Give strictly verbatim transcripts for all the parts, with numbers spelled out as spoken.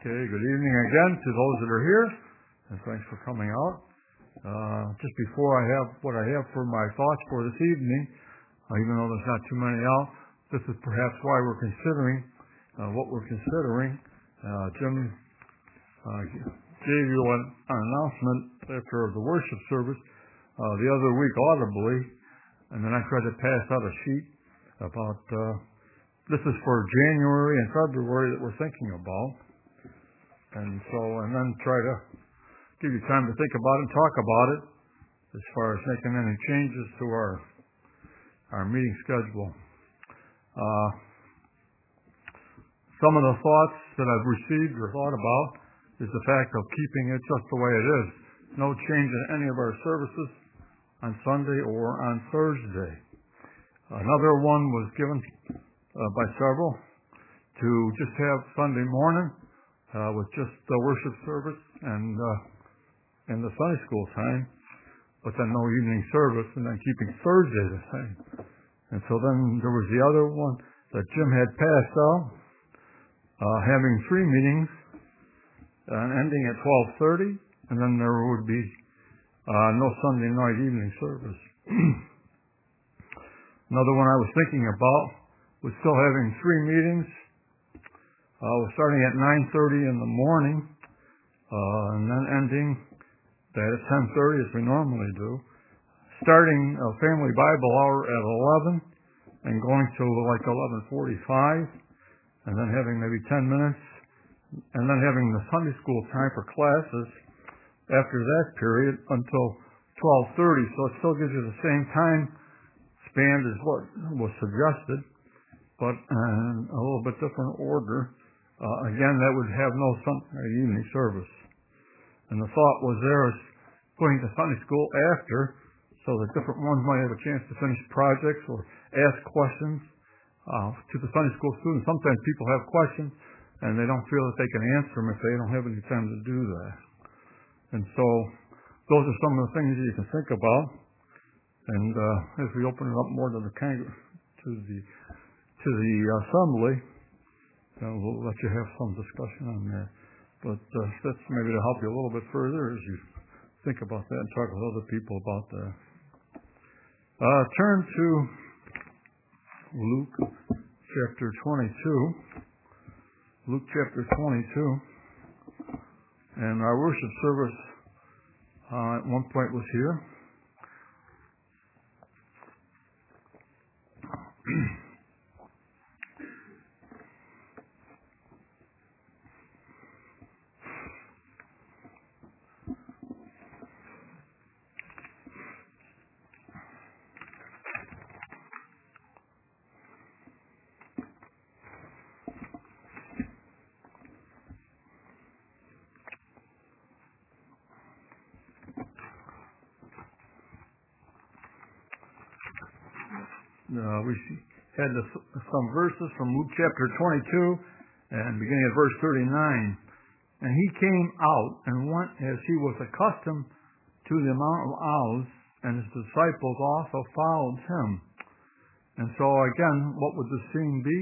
Okay, good evening again to those that are here, and thanks for coming out. Uh, just before I have what I have for my thoughts for this evening, uh, even though there's not too many out, this is perhaps why we're considering uh, what we're considering. Uh, Jim uh, gave you an, an announcement after the worship service uh, the other week audibly, and then I tried to pass out a sheet about uh, this is for January and February that we're thinking about. And so, and then try to give you time to think about it and talk about it as far as making any changes to our our meeting schedule. Uh, some of the thoughts that I've received or thought about is the fact of keeping it just the way it is. No change in any of our services on Sunday or on Thursday. Another one was given uh, by several to just have Sunday morning Uh, with just the worship service and uh, and the Sunday school time, but then no evening service, and then keeping Thursday the same. And so then there was the other one that Jim had passed out, uh, having three meetings, uh, ending at twelve thirty, and then there would be uh, no Sunday night evening service. Another one I was thinking about was still having three meetings. Uh, we're starting at nine thirty in the morning, uh, and then ending that at ten thirty as we normally do. Starting a family Bible hour at eleven and going to like eleven forty-five, and then having maybe ten minutes, and then having the Sunday school time for classes after that period until twelve thirty. So it still gives you the same time span as what was suggested, but uh, a little bit different order. Uh, again, that would have no Sunday evening service. And the thought was there is putting the Sunday school after so that different ones might have a chance to finish projects or ask questions uh, to the Sunday school students. Sometimes people have questions and they don't feel that they can answer them if they don't have any time to do that. And so those are some of the things that you can think about. And uh, as we open it up more to the to the to the assembly, Uh, we'll let you have some discussion on that. But uh, that's maybe to help you a little bit further as you think about that and talk with other people about that. Uh, turn to Luke chapter twenty-two. Luke chapter twenty-two. And our worship service uh, at one point was here. Uh, we had this, some verses from Luke chapter twenty-two and beginning at verse thirty-nine. And he came out and went as he was accustomed to the Mount of Olives, and his disciples also followed him. And so again, what would the scene be?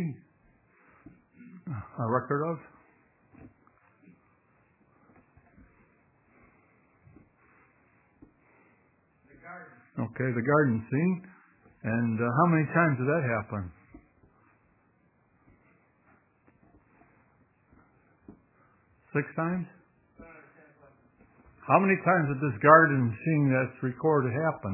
A record of? The garden. Okay, the garden scene. And uh, how many times did that happen? Six times? How many times did this garden scene that's recorded happen?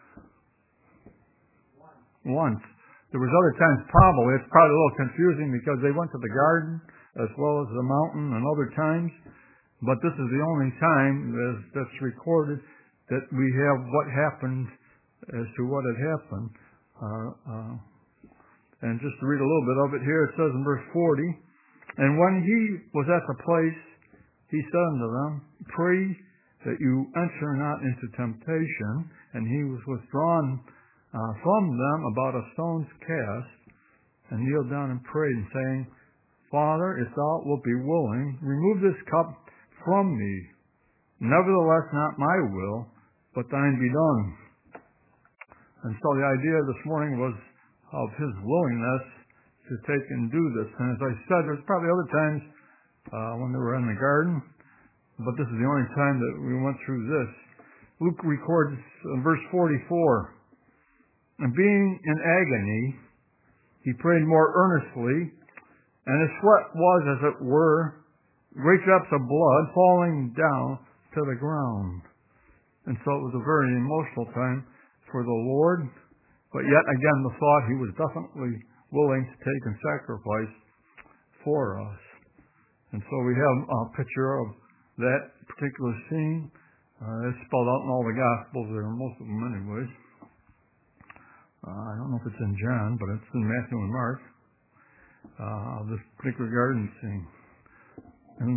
Once. Once. There was other times probably. It's probably a little confusing because they went to the garden as well as the mountain and other times. But this is the only time that's recorded that we have what happened as to what had happened. Uh, uh, and just to read a little bit of it here, it says in verse forty, and when he was at the place, he said unto them, pray that you enter not into temptation. And he was withdrawn uh, from them about a stone's cast, and kneeled down and prayed, and saying, Father, if thou wilt be willing, remove this cup from me. Nevertheless, not my will, but thine be done. And so the idea this morning was of his willingness to take and do this. And as I said, there's probably other times uh, when they were in the garden, but this is the only time that we went through this. Luke records in verse forty-four, and being in agony, he prayed more earnestly, and his sweat was, as it were, great drops of blood falling down to the ground. And so it was a very emotional time for the Lord, but yet again the thought he was definitely willing to take and sacrifice for us. And so we have a picture of that particular scene. Uh, it's spelled out in all the Gospels there, most of them anyways. Uh, I don't know if it's in John, but it's in Matthew and Mark. Uh, this particular garden scene. And,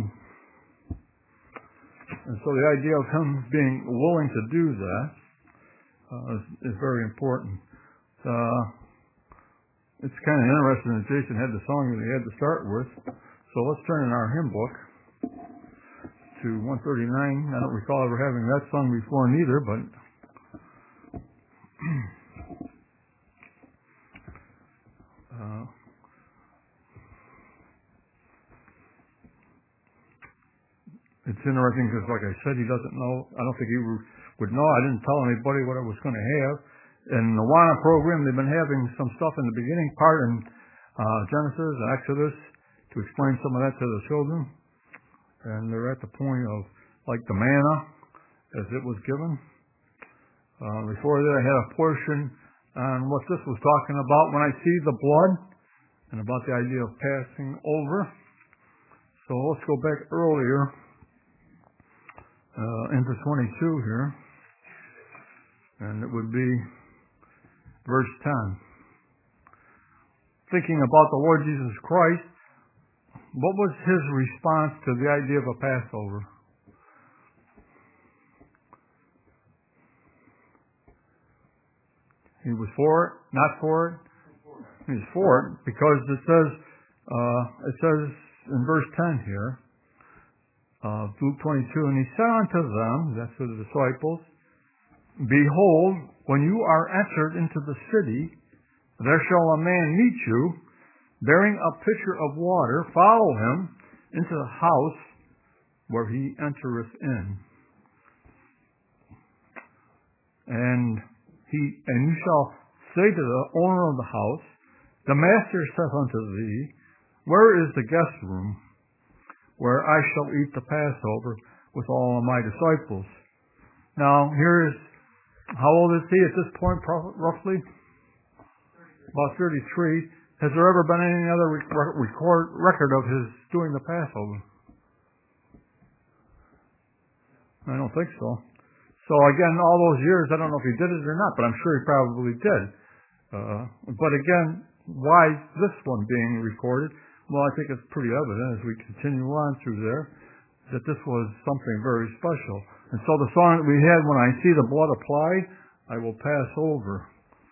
and so the idea of him being willing to do that uh, is, is very important. Uh, it's kind of interesting that Jason had the song that he had to start with. So let's turn in our hymn book to one thirty-nine. I don't recall ever having that sung before neither, but uh, it's interesting because, like I said, he doesn't know. I don't think he would know. I didn't tell anybody what I was going to have. In the WANA program, they've been having some stuff in the beginning part in uh, Genesis and Exodus to explain some of that to the children. And they're at the point of, like, the manna as it was given. Uh, before that, I had a portion on what this was talking about when I see the blood and about the idea of passing over. So let's go back earlier uh, into twenty-two here. And it would be verse ten. Thinking about the Lord Jesus Christ, what was his response to the idea of a Passover? He was for it, not for it? He was for it because it says, uh, it says in verse ten here, uh, Luke twenty-two, and he said unto them, that's to the disciples, behold, when you are entered into the city, there shall a man meet you, bearing a pitcher of water. Follow him into the house where he entereth in. And he and you shall say to the owner of the house, the master saith unto thee, where is the guest room, where I shall eat the Passover with all of my disciples? Now, here is, how old is he at this point, roughly? About thirty-three. Has there ever been any other record, record of his doing the Passover? I don't think so. So again, all those years, I don't know if he did it or not, but I'm sure he probably did. Uh, but again, why this one being recorded? Well, I think it's pretty evident as we continue on through there that this was something very special. And so the song that we had, when I see the blood applied, I will pass over.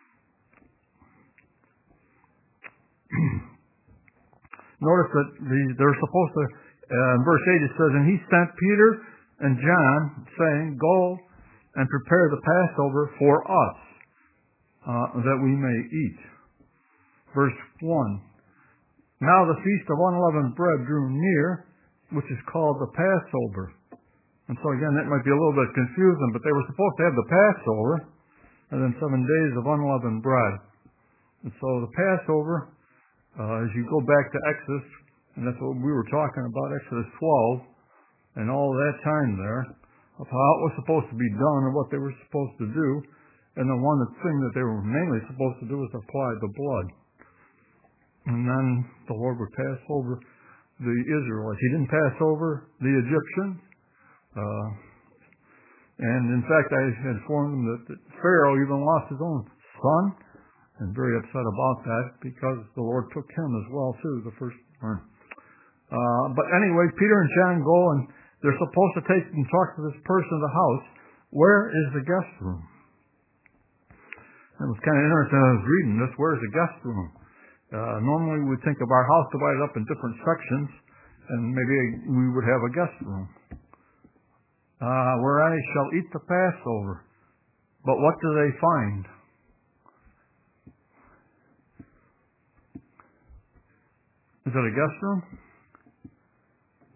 Notice that the, they're supposed to, uh, in verse eight it says, and he sent Peter and John, saying, go and prepare the Passover for us, uh, that we may eat. Verse one, now the feast of unleavened bread drew near, which is called the Passover. And so again, that might be a little bit confusing, but they were supposed to have the Passover, and then seven days of unleavened bread. And so the Passover, Uh, as you go back to Exodus, and that's what we were talking about, Exodus twelve, and all that time there, of how it was supposed to be done and what they were supposed to do, and the one thing that they were mainly supposed to do was apply the blood. And then the Lord would pass over the Israelites. He didn't pass over the Egyptians. Uh, and in fact, I informed them that, that Pharaoh even lost his own son, and very upset about that because the Lord took him as well too, the firstborn. Uh, but anyway, Peter and John go and they're supposed to take and talk to this person in the house. Where is the guest room? It was kind of interesting as I was reading this. Where is the guest room? Uh, normally we would think of our house divided up in different sections, and maybe we would have a guest room. Uh, where I shall eat the Passover. But what do they find? Is it a guest room?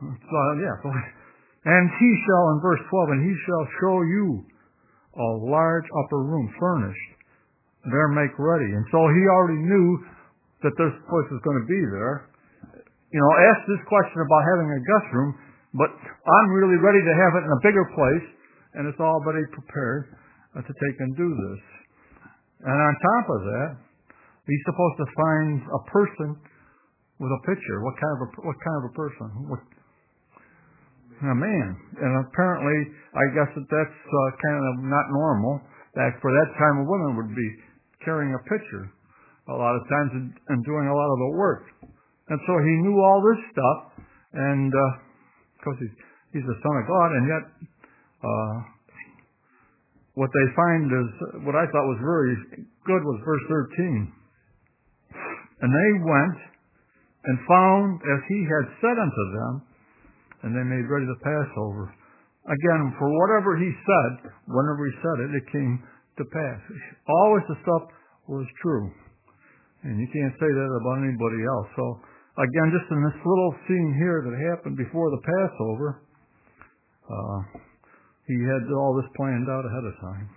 So, yeah. So, and he shall, in verse twelve, and he shall show you a large upper room furnished. There make ready. And so he already knew that this place was going to be there. You know, asked this question about having a guest room, but I'm really ready to have it in a bigger place, and it's already prepared uh, to take and do this. And on top of that, he's supposed to find a person with a picture. What kind of a what kind of a person? What, a man. And apparently, I guess that that's uh, kind of not normal. That for that time, a woman would be carrying a picture a lot of times and, and doing a lot of the work. And so he knew all this stuff, and uh, of course he's he's the Son of God, and yet uh, what they find is what I thought was very good was verse thirteen. And they went and found as he had said unto them, and they made ready the Passover. Again, for whatever he said, whenever he said it, it came to pass. Always the stuff was true. And you can't say that about anybody else. So, again, just in this little scene here that happened before the Passover, uh, he had all this planned out ahead of time.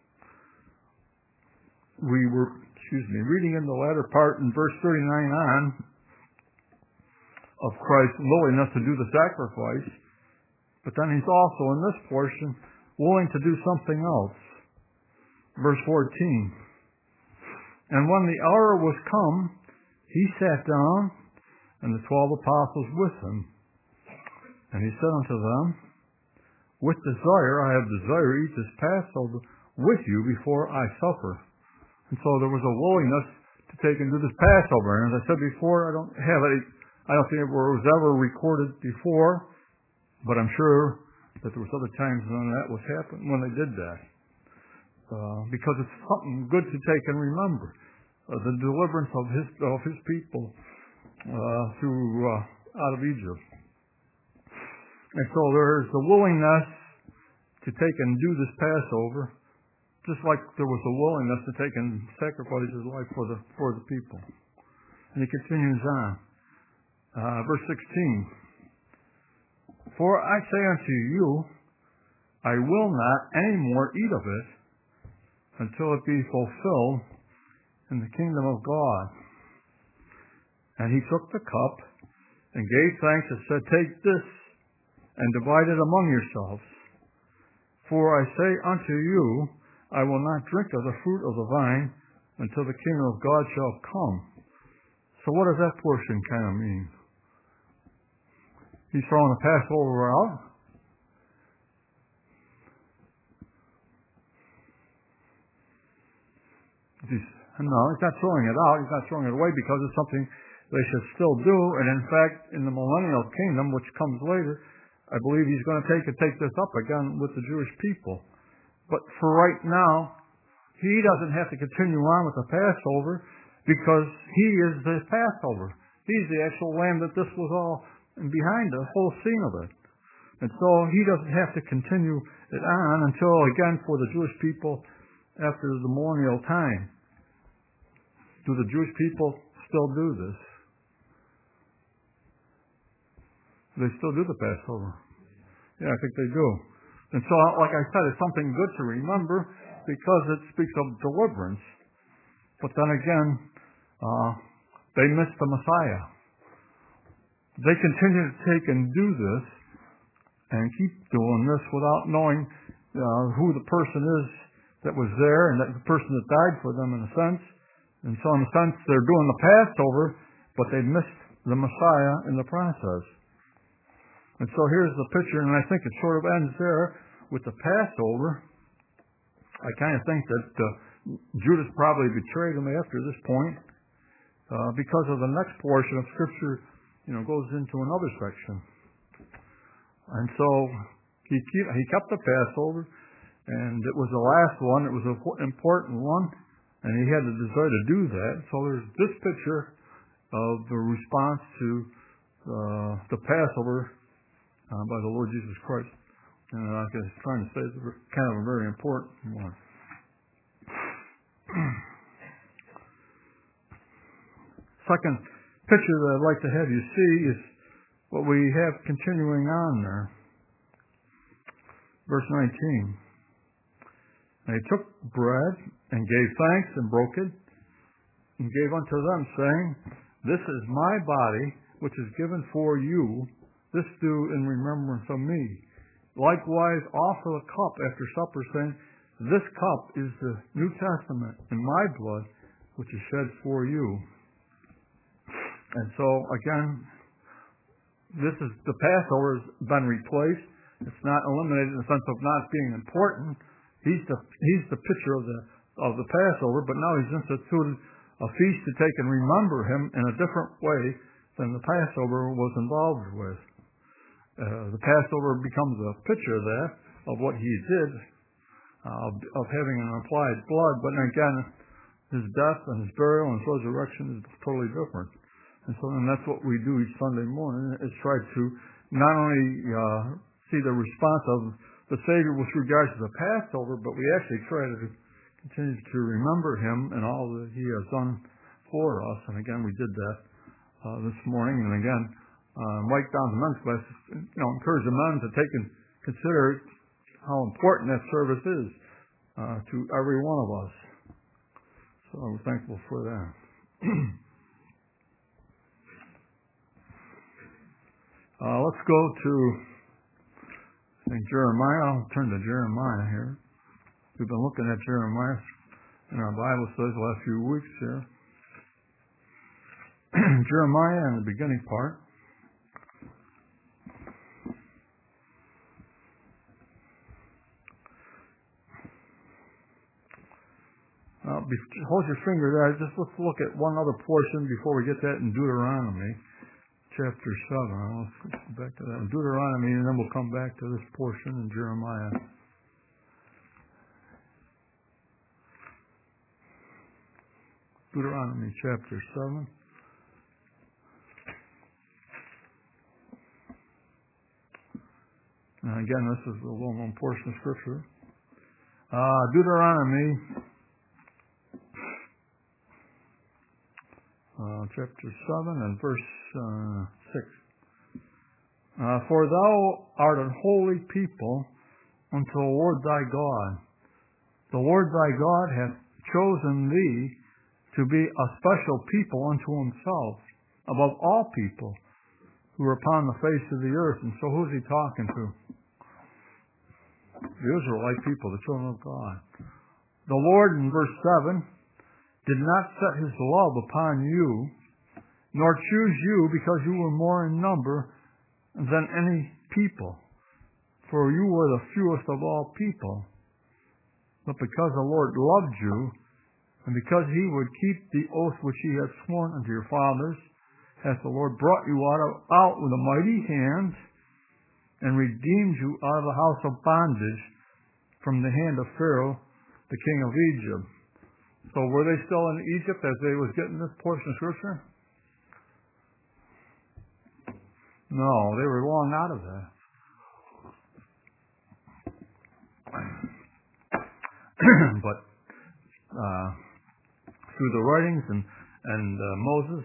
We were, excuse me, reading in the latter part in verse thirty-nine on of Christ's willingness to do the sacrifice, but then he's also in this portion willing to do something else. Verse fourteen. And when the hour was come, he sat down, and the twelve apostles with him. And he said unto them, with desire I have desired to eat this Passover with you before I suffer. And so there was a willingness to take and do this Passover. And as I said before, I don't have it. I don't think it was ever recorded before, but I'm sure that there was other times when that was happening, when they did that. Uh, because it's something good to take and remember. Uh, the deliverance of his of his people uh, through uh, out of Egypt. And so there's the willingness to take and do this Passover, just like there was a willingness to take and sacrifice his life for the for the people. And he continues on. Uh, verse sixteen. For I say unto you, I will not any more eat of it until it be fulfilled in the kingdom of God. And he took the cup and gave thanks and said, take this and divide it among yourselves. For I say unto you, I will not drink of the fruit of the vine until the kingdom of God shall come. So what does that portion kind of mean? He's throwing the Passover out. He's, no, he's not throwing it out. He's not throwing it away because it's something they should still do. And in fact, in the millennial kingdom, which comes later, I believe he's going to take and take this up again with the Jewish people. But for right now, he doesn't have to continue on with the Passover because he is the Passover. He's the actual lamb that this was all behind the whole scene of it. And so he doesn't have to continue it on until, again, for the Jewish people after the millennial time. Do the Jewish people still do this? They still do the Passover. Yeah, I think they do. And so, like I said, it's something good to remember because it speaks of deliverance. But then again, uh, they missed the Messiah. They continue to take and do this and keep doing this without knowing uh, who the person is that was there and that the person that died for them in a sense. And so in a sense, they're doing the Passover, but they missed the Messiah in the process. And so here's the picture, and I think it sort of ends there with the Passover. I kind of think that uh, Judas probably betrayed him after this point uh, because of the next portion of Scripture, you know, goes into another section. And so he keep, he kept the Passover, and it was the last one. It was an important one, and he had the desire to do that. So there's this picture of the response to uh, the Passover Uh, by the Lord Jesus Christ. And like I was trying to say, it's kind of a very important one. Second picture that I'd like to have you see is But we have continuing on there. Verse nineteen. And he took bread and gave thanks and broke it and gave unto them, saying, This is my body, which is given for you. This do in remembrance of me. Likewise also a cup after supper, saying, This cup is the New Testament in my blood, which is shed for you. And so, again, this is the Passover has been replaced. It's not eliminated in the sense of not being important. He's the he's the picture of the of the Passover, but now he's instituted a feast to take and remember him in a different way than the Passover was involved with. Uh, the Passover becomes a picture of that, of what he did, uh, of having an applied blood, but then again, his death and his burial and his resurrection is totally different. And so then that's what we do each Sunday morning, is try to not only uh, see the response of the Savior with regards to the Passover, but we actually try to continue to remember him and all that he has done for us. And again, we did that uh, this morning. And again, uh, Mike down the men's class, you know, encourage the men to take and consider how important that service is uh, to every one of us. So we're thankful for that. uh, let's go to I think Jeremiah. I'll turn to Jeremiah here. We've been looking at Jeremiah in our Bible studies the last few weeks here. Jeremiah in the beginning part. Uh, hold your finger there. Just let's look at one other portion before we get that in Deuteronomy, chapter seven. Let's go back to that in Deuteronomy, and then we'll come back to this portion in Jeremiah. Deuteronomy chapter seven. And again, this is a well-known portion of Scripture. Uh, Deuteronomy Uh, chapter seven and verse uh, six. Uh, For thou art a holy people unto the Lord thy God. The Lord thy God hath chosen thee to be a special people unto himself above all people who are upon the face of the earth. And so who's he talking to? The Israelite people, the children of God. The Lord, in verse seven, did not set his love upon you, nor choose you because you were more in number than any people, for you were the fewest of all people. But because the Lord loved you, and because he would keep the oath which he had sworn unto your fathers, hath the Lord brought you out, of, out with a mighty hand, and redeemed you out of the house of bondage from the hand of Pharaoh, the king of Egypt. So were they still in Egypt as they was getting this portion of Scripture? No, they were long out of that. But uh, through the writings and, and uh, Moses,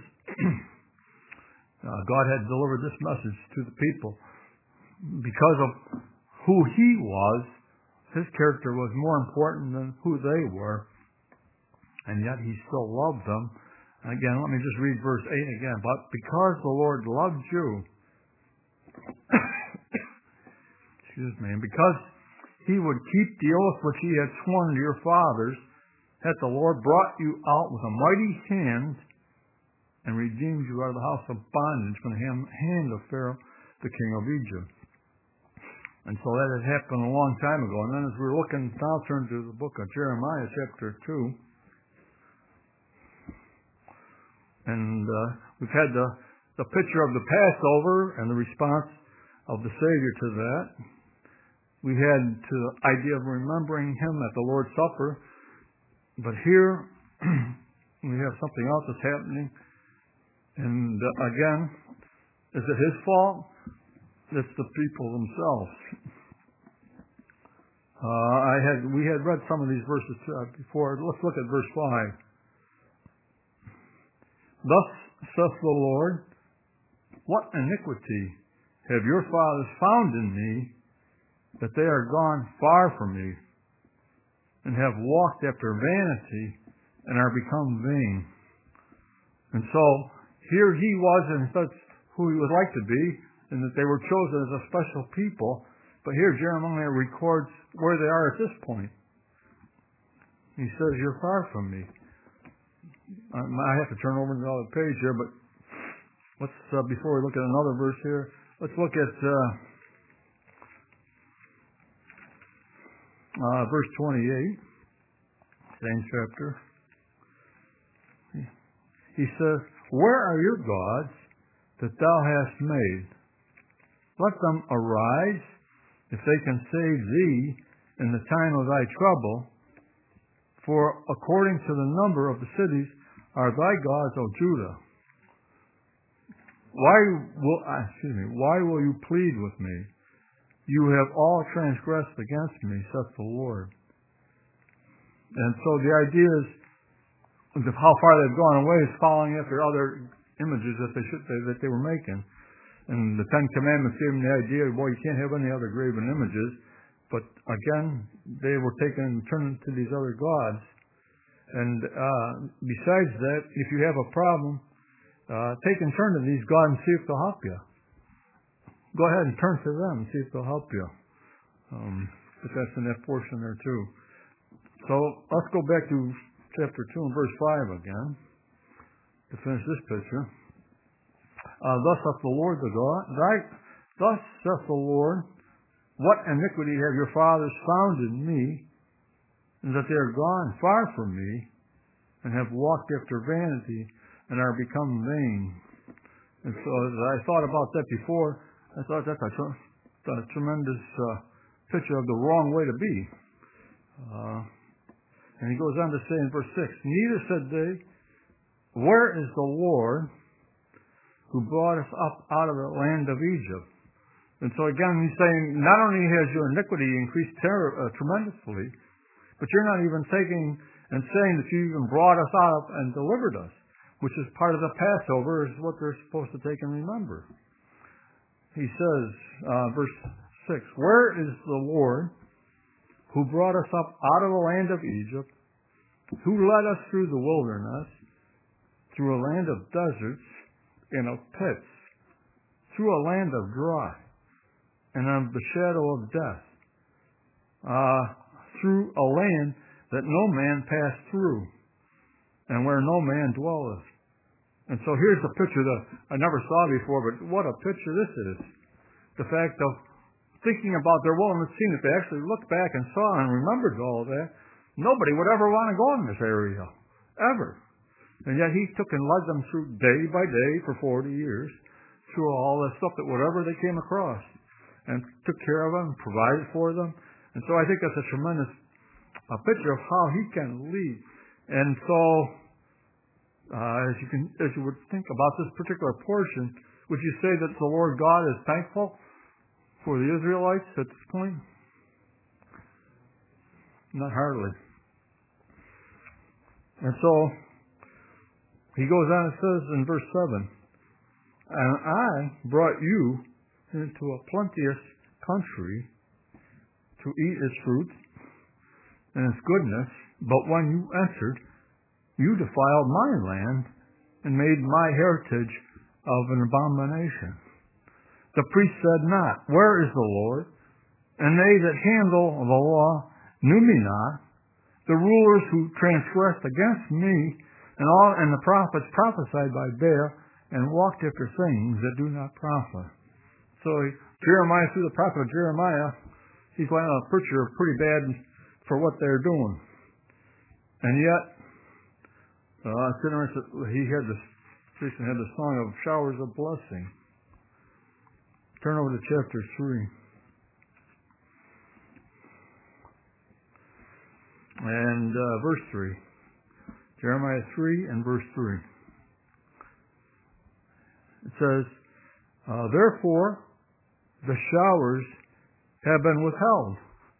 uh, God had delivered this message to the people. Because of who he was, his character was more important than who they were. And yet he still loved them. And again, let me just read verse eight again. But because the Lord loved you, excuse me, and because he would keep the oath which he had sworn to your fathers, hath the Lord brought you out with a mighty hand and redeemed you out of the house of bondage from the hand of Pharaoh, the king of Egypt. And so that had happened a long time ago. And then as we're looking, now turn to the book of Jeremiah, chapter two. And uh, we've had the, the picture of the Passover and the response of the Savior to that. We had the idea of remembering him at the Lord's Supper. But here we have something else that's happening. And uh, again, is it his fault? It's the people themselves. Uh, I had we had read some of these verses before. Let's look at verse five. Thus saith the Lord, what iniquity have your fathers found in me, that they are gone far from me, and have walked after vanity, and are become vain. And so, here he was, and that's who he would like to be, and that they were chosen as a special people. But here Jeremiah records where they are at this point. He says, you're far from me. I have to turn over to another page here, but let's, uh, before we look at another verse here, let's look at uh, uh, verse twenty-eight, same chapter. He says, where are your gods that thou hast made? Let them arise, if they can save thee in the time of thy trouble. For according to the number of the cities are thy gods, O Judah. Why will excuse me? Why will you plead with me? You have all transgressed against me, saith the Lord. And so the idea is of how far they've gone away is following after other images that they should that they were making. And the Ten Commandments gave them the idea, boy, you can't have any other graven images. But again, they were taken and turned to these other gods. And uh, besides that, if you have a problem, uh, take and turn to these gods and see if they'll help you. Go ahead and turn to them and see if they'll help you. Um, but that's in that portion there too. So let's go back to chapter two and verse five again to finish this picture. Uh, thus saith the Lord the God, thy, thus saith the Lord, what iniquity have your fathers found in me, and that they are gone far from me, and have walked after vanity, and are become vain. And so as I thought about that before, I thought that's a, a tremendous uh, picture of the wrong way to be. Uh, and he goes on to say in verse six, neither said they, where is the Lord who brought us up out of the land of Egypt? And so again, he's saying, not only has your iniquity increased ter- uh, tremendously, but you're not even taking and saying that you even brought us out and delivered us, which is part of the Passover, is what they're supposed to take and remember. He says, uh, verse six, where is the Lord who brought us up out of the land of Egypt, who led us through the wilderness, through a land of deserts and of pits, through a land of dry, and of the shadow of death, uh, through a land that no man passed through, and where no man dwelleth. And so here's a picture that I never saw before, but what a picture this is. The fact of thinking about their wilderness scene, if they actually looked back and saw and remembered all of that, nobody would ever want to go in this area, ever. And yet he took and led them through day by day for forty years, through all the stuff that whatever they came across, and took care of them, provided for them. And so I think that's a tremendous a picture of how he can lead. And so, uh, as you can, as you would think about this particular portion, would you say that the Lord God is thankful for the Israelites at this point? Not hardly. And so, he goes on and says in verse seven, and I brought you into a plenteous country to eat its fruit and its goodness, but when you entered, you defiled my land and made my heritage of an abomination. The priest said not, where is the Lord? And they that handle the law knew me not. The rulers who transgressed against me, and all and the prophets prophesied by Baal, and walked after things that do not profit. So Jeremiah, through the prophet of Jeremiah, he's laying a picture of pretty bad for what they're doing. And yet, uh, it's interesting, he had this, Jason had the song of showers of blessing. Turn over to chapter three. And uh, verse three. Jeremiah three and verse three. It says, uh, therefore, the showers have been withheld.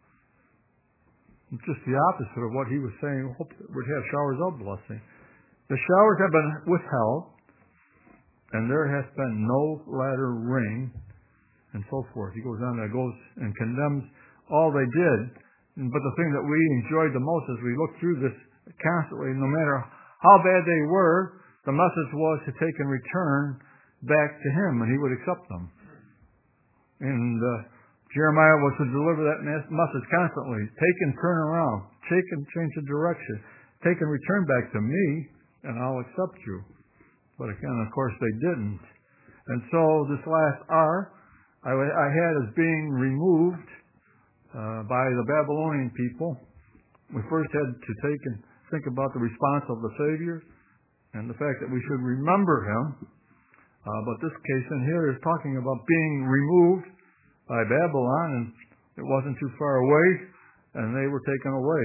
It's just the opposite of what he was saying. Hope we'd have showers of blessing. The showers have been withheld, and there hath been no latter rain, and so forth. He goes on there, goes and condemns all they did. But the thing that we enjoyed the most as we looked through this constantly, no matter how bad they were, the message was to take and return back to him, and he would accept them. And uh, Jeremiah was to deliver that message constantly. Take and turn around. Take and change the direction. Take and return back to me, and I'll accept you. But again, of course, they didn't. And so this last R, I, I had as being removed uh, by the Babylonian people. We first had to take and think about the response of the Savior and the fact that we should remember him. Uh, but this case in here is talking about being removed by Babylon, and it wasn't too far away, and they were taken away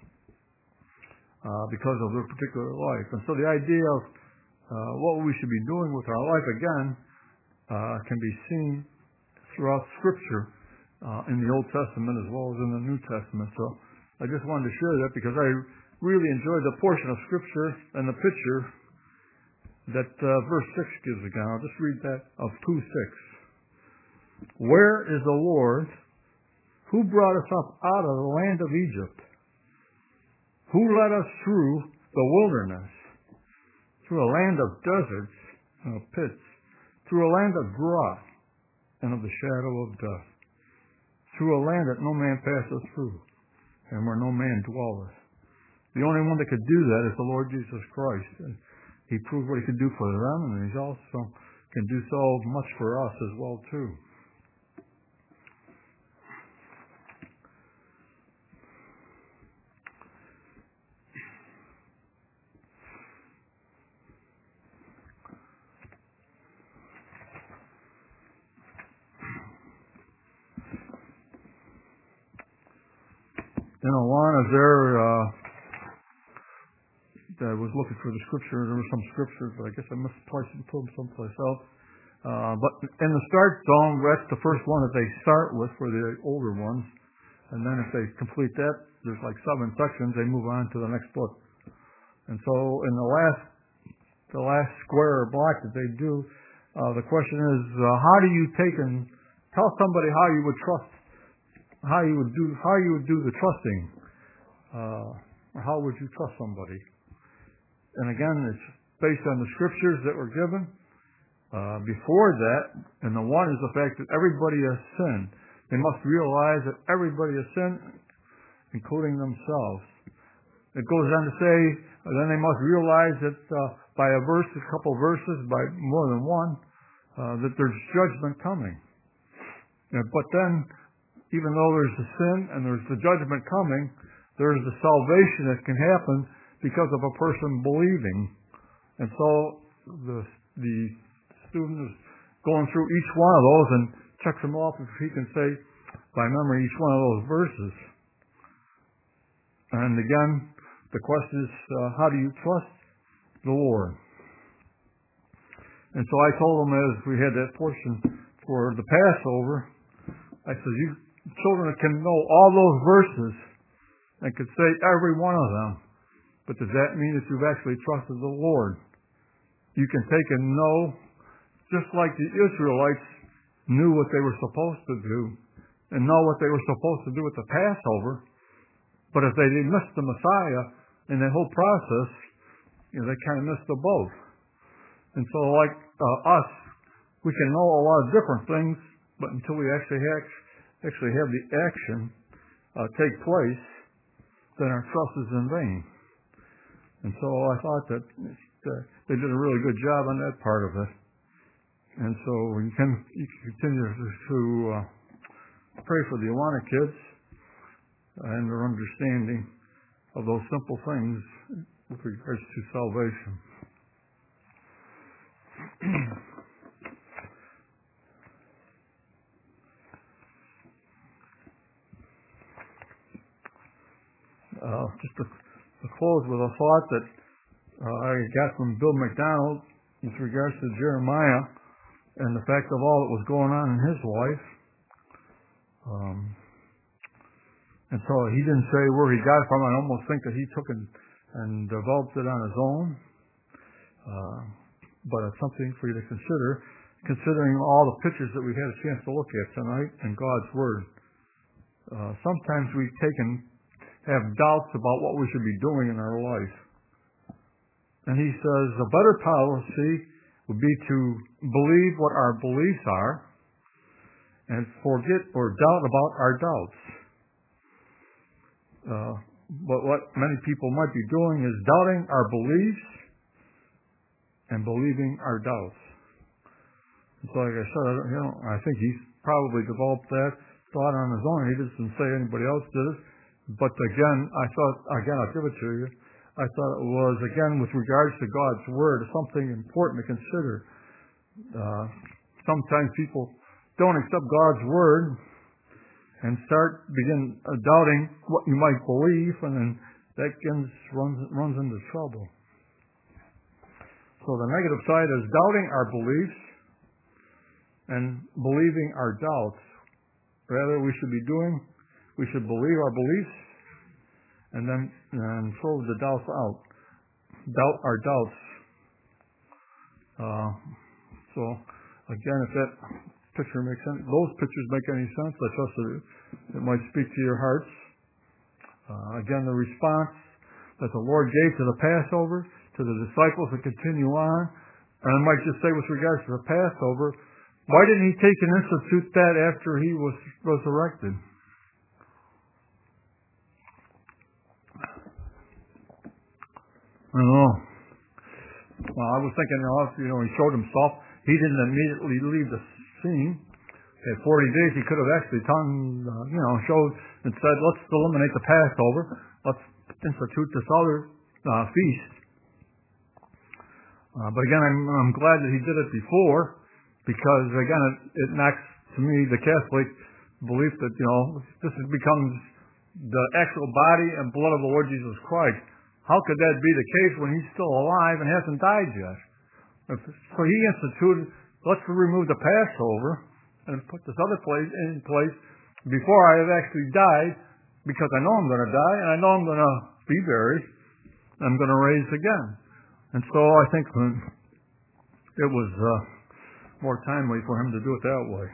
uh, because of their particular life. And so the idea of uh, what we should be doing with our life, again, uh, can be seen throughout Scripture uh, in the Old Testament as well as in the New Testament. So I just wanted to share that because I really enjoyed the portion of Scripture and the picture that uh, verse six gives again. I'll just read that of two six. Where is the Lord who brought us up out of the land of Egypt, who led us through the wilderness, through a land of deserts and of pits, through a land of drought and of the shadow of death, through a land that no man passeth through, and where no man dwelleth. The only one that could do that is the Lord Jesus Christ. And he proved what he could do for them, and he also can do so much for us as well, too. You know, Juan is there. Uh, I was looking for the scripture. There were some scriptures, but I guess I misplaced and put them someplace else. Uh, but in the start zone, that's the first one that they start with for the older ones. And then if they complete that, there's like seven sections, they move on to the next book. And so in the last the last square or block that they do, uh, the question is, uh, how do you take and tell somebody how you would trust, how you would do, how you would do the trusting, uh, or how would you trust somebody? And again, it's based on the scriptures that were given. Uh, before that, and the one is the fact that everybody has sinned. They must realize that everybody has sinned, including themselves. It goes on to say, uh, then they must realize that uh, by a verse, a couple of verses, by more than one, uh, that there's judgment coming. Uh, but then, even though there's the sin and there's the judgment coming, there's the salvation that can happen because of a person believing. And so the the student is going through each one of those and checks them off if he can say by memory each one of those verses. And again, the question is, uh, how do you trust the Lord? And so I told them as we had that portion for the Passover, I said, you children can know all those verses and could say every one of them. But does that mean that you've actually trusted the Lord? You can take and know, just like the Israelites knew what they were supposed to do and know what they were supposed to do at the Passover, but if they didn't miss the Messiah in that whole process, you know, they kind of missed the boat. And so like uh, us, we can know a lot of different things, but until we actually have, actually have the action uh, take place, then our trust is in vain. And so I thought that uh, they did a really good job on that part of it. And so we can, you can continue to uh, pray for the Awana kids and their understanding of those simple things with regards to salvation. uh, just to, to close with a thought that uh, I got from Bill McDonald with regards to Jeremiah and the fact of all that was going on in his life. Um, and so he didn't say where he got it from. I almost think that he took it and developed it on his own. Uh, but it's something for you to consider. considering all the pictures that we had a chance to look at tonight in God's Word. Uh, sometimes we take and have doubts about what we should be doing in our life. And he says a better policy would be to believe what our beliefs are and forget or doubt about our doubts. Uh, but what many people might be doing is doubting our beliefs and believing our doubts. And so like I said, I, don't, you know, I think he's probably developed that thought on his own. He doesn't say anybody else did it. But again, I thought, again, I'll give it to you. I thought it was, again, with regards to God's Word, something important to consider. Uh, sometimes people don't accept God's Word and start, begin uh, doubting what you might believe, and then that gets, runs, runs into trouble. So the negative side is doubting our beliefs and believing our doubts. Rather, we should be doing, we should believe our beliefs and then and throw the doubts out. Doubt our doubts. Uh, so, again, if that picture makes sense, those pictures make any sense, I trust that it, it might speak to your hearts. Uh, again, the response that the Lord gave to the Passover, to the disciples that continue on, and I might just say with regards to the Passover, why didn't he take and institute that after he was resurrected? I don't know. Well, I was thinking, you know, he showed himself. He didn't immediately leave the scene. At forty days, he could have actually done, uh, you know, showed and said, let's eliminate the Passover. Let's institute this other uh, feast. Uh, but again, I'm, I'm glad that he did it before, because again, it, it knocks to me the Catholic belief that, you know, this becomes the actual body and blood of the Lord Jesus Christ. How could that be the case when he's still alive and hasn't died yet? So he instituted, let's remove the Passover and put this other place in place before I have actually died, because I know I'm going to die and I know I'm going to be buried. I'm going to raise again. And so I think it was uh, more timely for him to do it that way.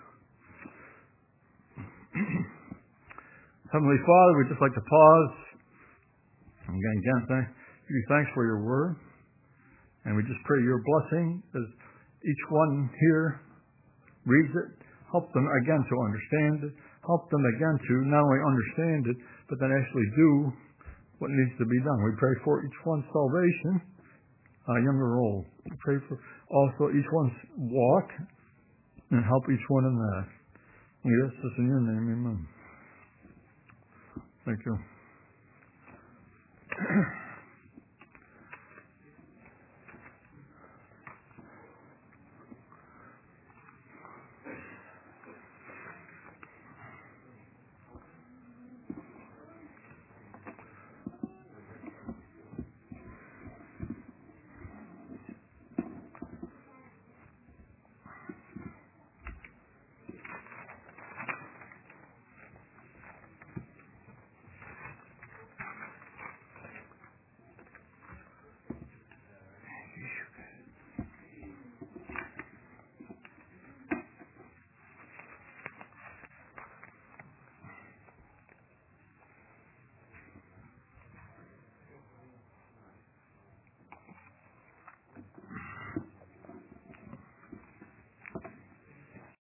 Heavenly Father, we'd just like to pause. Again, again, thank, give you thanks for your word. And we just pray your blessing as each one here reads it. Help them again to understand it. Help them again to not only understand it, but then actually do what needs to be done. We pray for each one's salvation, uh, young or old. We pray for also each one's walk, and help each one in that. We ask this in your name, amen. Thank you.